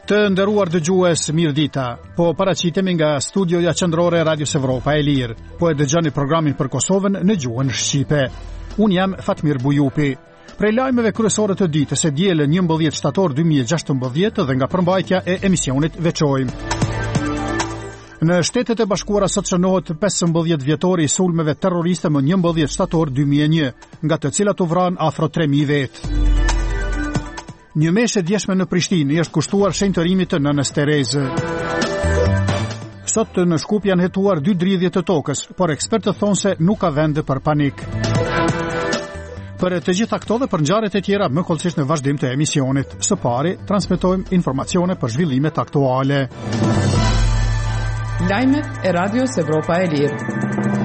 Të nderuar dëgjues, mirëdita. Po paraqitemi nga studioja qendrore e Radios Evropa e Lirë. Po e dëgjoni programin për Kosovën në gjuhën shqipe. Unë jam Fatmir Bujupi. Prej lajmeve kryesore të ditës së dielën 11 shtator 2016 dhe nga përmbajtja e emisionit veçojmë. Në Shtetet e Bashkuara sot shënohet 15 vjetori i sulmeve terroriste më 11 shtator 2001, nga të cilat u vran afro 3000 vetë. Një meshë e djeshme në Prishtinë është kushtuar shenjtërimit të nënës Terezë. Sot në Shkup janë hetuar 2 dridhje të tokës, por ekspertët thonë se nuk ka vende për panik. Për të gjitha këto dhe për ngjarjet e tjera më kollësisht në vazhdim të emisionit. Së pari, transmetojmë informacione për zhvillimet aktuale. Lajmet e Radios Evropa e Lirë.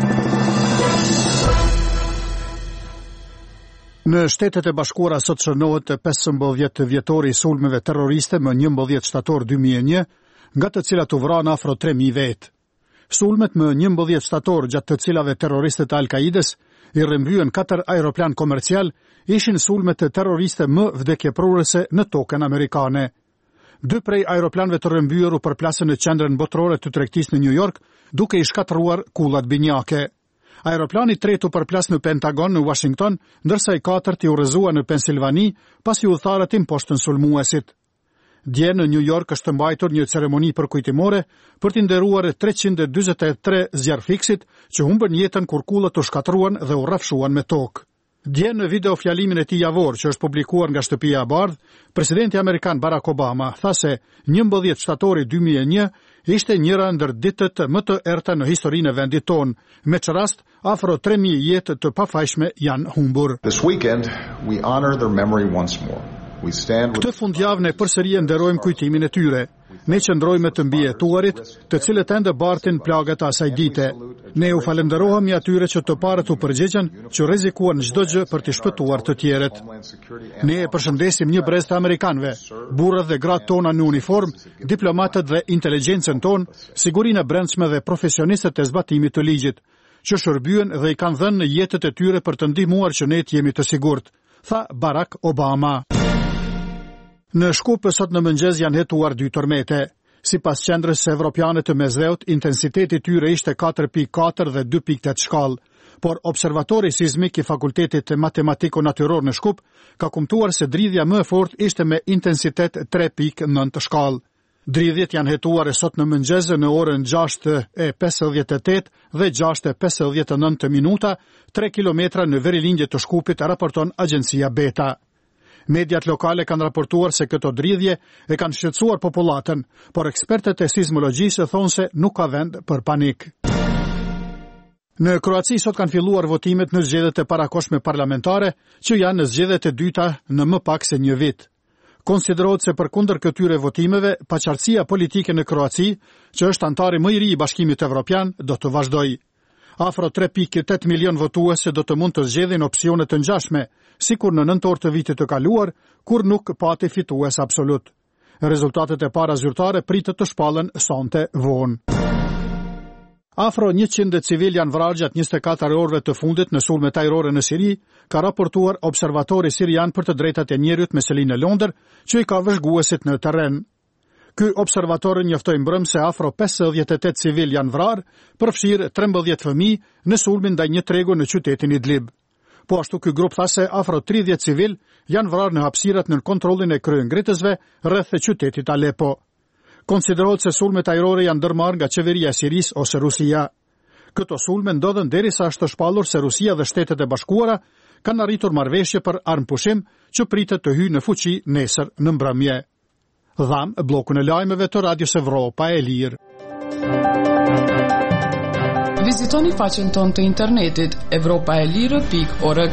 Në Shtetet e Bashkuara sot shënohet 15 vjetori i sulmeve terroriste më 11 shtator 2001, nga të cilat u vran afro 3000 vetë. Sulmet më 11 shtator, gjatë të cilave terroristët e Al-Kaides i rrëmbyen 4 aeroplan komercial, ishin sulmet e terroriste më vdekjeprurëse në tokën amerikane. 2 prej aeroplanëve të rrëmbyer u përplasën në qendrën botërore të tregtisë në New York, duke i shkatëruar kullat binjake. Aeroplani i tretë u përplas në Pentagon në Washington, ndërsa i katërt i udhëzua në Pensilvani, pasi udhëtarët i mposhtën sulmuesit. Dje në New York është mbajtur një ceremoni përkujtimore për t'i nderuar 343 zjarrfiksit që humbën jetën kur kullat u shkatëruan dhe u rrafshuan me tokë. Dje në video fjalimin e tij javor që është publikuar nga Shtëpia e Bardhë, presidenti amerikan Barack Obama tha se 11 shtatori 2001 ishte njëra ndër ditët më të errta në historinë e vendit tonë, me që rast afro 3000 jetë të pafajshme janë humbur. This weekend we honor their memory once more. Këtë fundjavë ne përsëri nderojmë kujtimin e tyre. Ne qëndrojmë të mbijetuarit, të cilët ende bartin plagat e asaj dite. Ne u falenderohemi atyre që të parët u përgjigjen, që rrezikuan çdo gjë për të shpëtuar të tjerët. Ne e përshëndesim një brez të amerikanëve, burrat dhe gratë tona në uniform, diplomatët dhe inteligjencën tonë, sigurinë e brendshme dhe profesionistët e zbatimit të ligjit, që shërbyen dhe i kanë dhënë jetët e tyre për të ndihmuar që ne të jemi të sigurt, tha Barack Obama. Në Shkup sot në mëngjes janë hetuar 2 tërmete. Sipas qendrës evropiane të Mesdheut, intensiteti i tyre ishte 4.4 dhe 2.8 shkallë, por observatori sismik i Fakultetit Matematiko-Natyror në Shkup ka kumtuar se dridhja më e fortë ishte me intensitet 3.9 shkallë. Dridhjet janë hetuar sot në mëngjes në orën 6:58 dhe 6:59 minuta, 3 kilometra në verilindje të Shkupit, raporton agjencia Beta. Mediat lokale kanë raportuar se këto dridhje e kanë shqetësuar popullatën, por ekspertët e sismologjisë thonë se nuk ka vend për panik. Në Kroaci sot kanë filluar votimet në zgjedhjet e parakohshme parlamentare, që janë në zgjedhjet e dyta në më pak se një vit. Konsiderohet se përkundër këtyre votimeve, paqartësia politike në Kroaci, që është antari më i ri i Bashkimit Evropian, do të vazhdojë. Afro 3.8 milion votuese do të mund të zgjedhin opsione të ngjashme, sikur në nëntor të vitit të kaluar, kur nuk pati fitues absolut. Rezultatet e para zyrtare pritet të shpallen sonte vonë. Afro 100 civil janë vrarë gjatë 24 orëve të fundit në sulmet ajrore në Siri, ka raportuar observatori sirian për të drejtat e njerëzit me selinë në Londër, që i ka vëzhguesit në terren. Ky observator njoftoi mbrëm se afro 58 civil janë vrarë, përfshirë 13 fëmijë në sulmin ndaj një tregu në qytetin Idlib. Po ashtu ky grup tha se afro 30 civil janë vrarë në hapësirat në kontrollin e kryengritësve rreth qytetit Aleppo. Konsiderohet se sulmet ajrore janë ndërmarrë nga qeveria e Sirisë ose Rusia. Këto sulme ndodhen derisa është shpallur se Rusia dhe Shtetet e Bashkuara kanë arritur marrëveshje për armpushim që pritet të hyjë në fuqi nesër në mbrëmje. Dham bllokun e lajmeve të Radios Evropa e Lirë. Vizitoni faqen tonë të internetit evropaelire.org.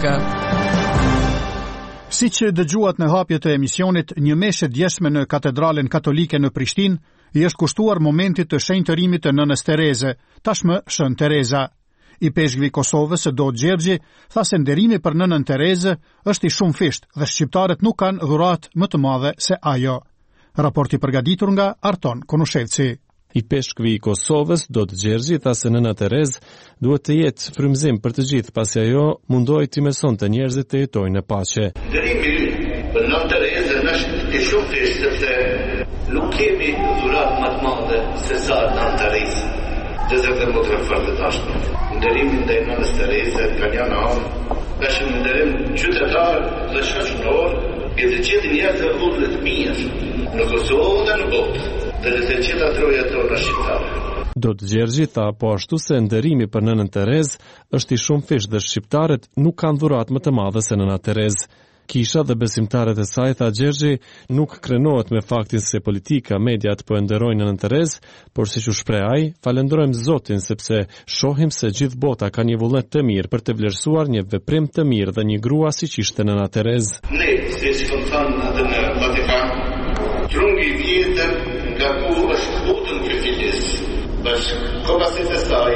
Siç dëgjuat në hapje të emisionit, një meshë djeshme në Katedralen Katolike në Prishtinë i është kushtuar momentit të shenjtërimit të nënës Tereze, tashmë Shën Tereza. I peshqvi Kosovës Do Gjergji tha se nderimi për nënën Tereze është i shumëfisht dhe shqiptarët nuk kanë dhuratë më të madhe se ajo. Raporti përgatitur nga Arton Konushevci. I peshqvi i Kosovës, Dot Gjergji, tha se nëna Terez duhet të jetë frymëzim për të gjithë, pasi ajo mundoi të mësonte njerëzit të jetojnë në paqe. Ndërimi për nënën Terez është i shumëfisht sepse Nuk kemi dhurat më të madhe se sa anëtarisë. Dëzër dhe motrafar të tashme. Ndërimin dhe nënës të rejse kanë janë anë, është ndërim qytetar dhe shoqëror, edhe gjithë njerëz të vullnet mirë në Kosovë dhe në botë, dhe të gjitha trojat tona shqiptare. Dot Gjergji tha po ashtu se ndërimi për nënën Terez është i shumë fish dhe shqiptarët nuk kanë dhurat më të madhe se nëna Terez. Kisha dhe besimtarët e saj, tha Gjergji, nuk krenohet me faktin se politika, mediat po e nderojnë nënën Terez, por siç u shpreh ai, falenderojmë Zotin sepse shohim se gjithë bota ka një vullnet të mirë për të vlerësuar një veprim të mirë dhe një grua siç ishte nëna Terez. Ne, siç thënë atë në Vatikan, trungi i vjetër nga ku është hutën ky filis. Bashkë kopasit e saj,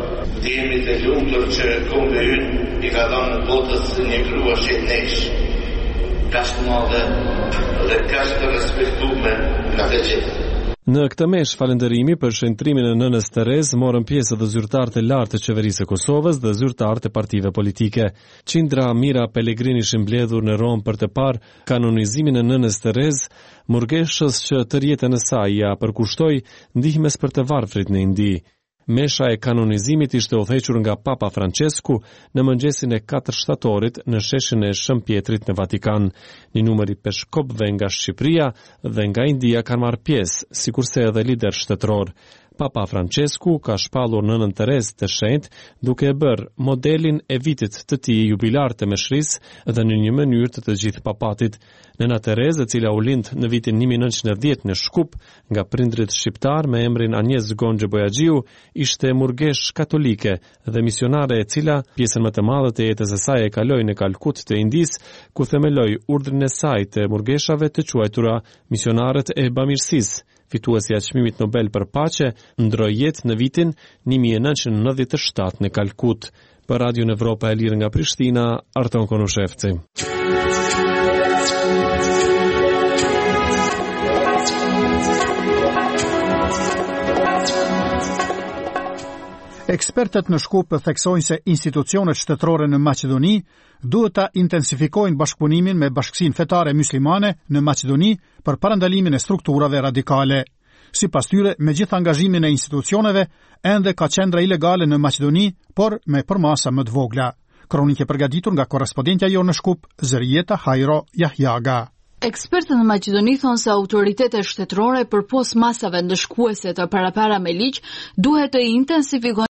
jemi të lumtur që kombe ynë i ka dhënë botës një grua shenjësh. Kashtë madhe dhe kashtë të respektume nga të gjithë. Në këtë mesh falënderimi për shëntrimin e nënës Terez morën pjesë edhe zyrtarët e lartë të qeverisë së Kosovës dhe zyrtarët e partive politike. Qindra Mira Pellegrini ishin mbledhur në Rom për të parë kanonizimin e nënës Terez, murgeshës që tërë jetën e saj ja përkushtoi ndihmës për të varfrit në Indi. Mesha e kanonizimit ishte udhëhequr nga Papa Francesku në mëngjesin e 4 shtatorit në sheshin e Shën Pjetrit në Vatikan. Një numër i peshkopëve nga Shqipëria dhe nga India kanë marrë pjesë, sikurse edhe lider shtetëror. Papa Francesku ka shpallur nënën Terez të shenjtë duke e bërë modelin e vitit të tij jubilar të meshrisë dhe në një mënyrë të gjithë papatit. Nëna Terez, e cila u lind në vitin 1910 në Shkup nga prindrit shqiptar me emrin Anjes Gonxhe Bojaxhiu, ishte murgesh katolike dhe misionare e cila pjesën më të madhe të jetës së saj e kaloi në Kalkut të Indisë, ku themeloi urdhrin e saj të murgeshave të quajtura misionarët e bamirësisë. Fituesja e çmimit Nobel për paqe ndroi jetë në vitin 1997 në Kalkut. Për Radio Evropa e Lirë nga Prishtina, Arton Konushevci. Ekspertët në Shkup theksojnë se institucionet shtetërore në Maqedoni duhet ta intensifikojnë bashkëpunimin me Bashkësinë Fetare Myslimane në Maqedoni për parandalimin e strukturave radikale. Sipas tyre, me gjithë angazhimin e institucioneve, ende ka qendra ilegale në Maqedoni, por me përmasa më të vogla. Kronikë përgatitur nga korrespondentja jonë në Shkup, Zërieta Hajro Jahjaga. Ekspertët në Maqedoni thonë se autoritetet shtetërore përpos masave ndëshkuese të parapara me ligj duhet të intensifikojnë